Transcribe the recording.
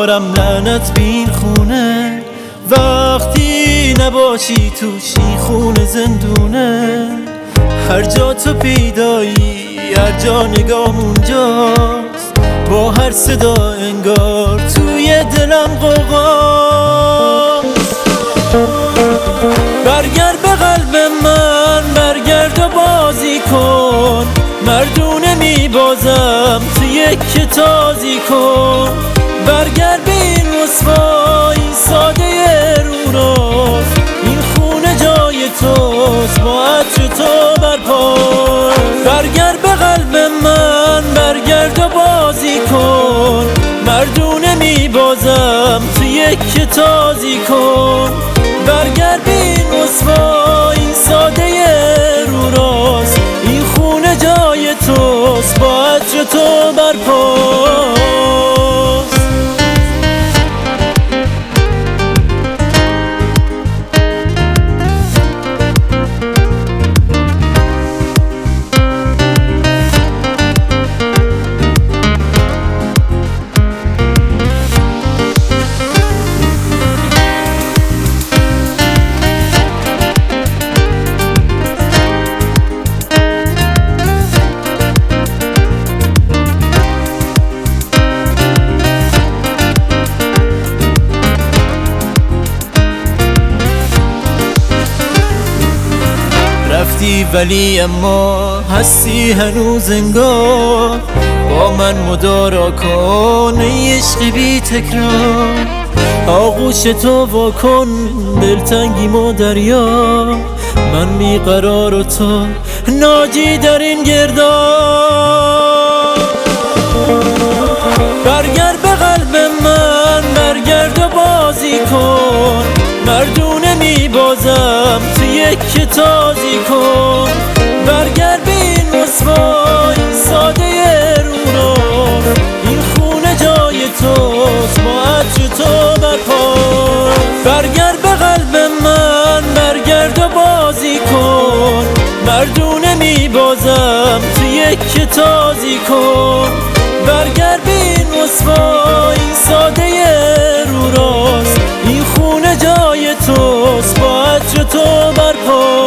دارم لعنت بین خونه، وقتی نباشی توش این خونه زندونه. هر جا تو پیدایی هر جا نگام اونجاست، با هر صدا انگار توی دلم غوغاست. برگرد به قلب من، برگرد و بازی کن، مردونه میبازم تو یک تازی کن. برگرد به این رسوا، این ساده رو راست، این خونه جای توست با عطر تو برپاس. برگرد به قلب من، برگرد و بازی کن، مردونه میبازم تو یک تازی کن. برگرد به این رسوا، این ساده رو راست، این خونه جای توست با عطر تو برپاس. رفتی ولی اما هستی هنوز انگار، با من مدارا کن ای عشق بی تکرار. آغوش تو واکن دلتنگیمو دریا، من بیقرار و تو ناجی در این گرداب. برگرد به قلب من، برگرد و بازی کن، مردونه میبازم تو یک تازی کن. برگرد به این رسوا، این ساده رو راست، این خونه جای توست با عطر تو برپاس. برگرد به قلب من، برگرد و بازی کن، مردونه میبازم تو یک تازی کن. برگرد به این رسوا، این ساده رو راست، این خونه جای توست با عطر تو برپاس.